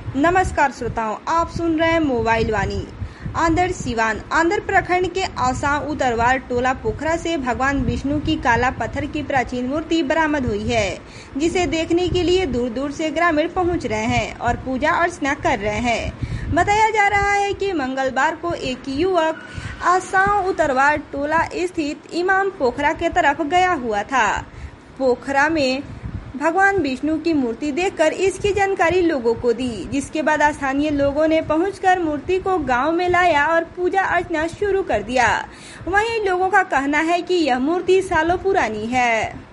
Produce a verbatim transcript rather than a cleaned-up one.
नमस्कार श्रोताओं, आप सुन रहे हैं मोबाइल वाणी। आंध्र सिवान आंध्र प्रखंड के आसाम उतरवार टोला पोखरा से भगवान विष्णु की काला पत्थर की प्राचीन मूर्ति बरामद हुई है, जिसे देखने के लिए दूर दूर से ग्रामीण पहुंच रहे हैं और पूजा अर्चना कर रहे हैं। बताया जा रहा है कि मंगलवार को एक युवक आसाम उतरवार टोला स्थित इमाम पोखरा के तरफ गया हुआ था। पोखरा में भगवान विष्णु की मूर्ति देखकर इसकी जानकारी लोगों को दी, जिसके बाद स्थानीय लोगों ने पहुंचकर मूर्ति को गांव में लाया और पूजा अर्चना शुरू कर दिया। वहीं लोगों का कहना है कि यह मूर्ति सालों पुरानी है।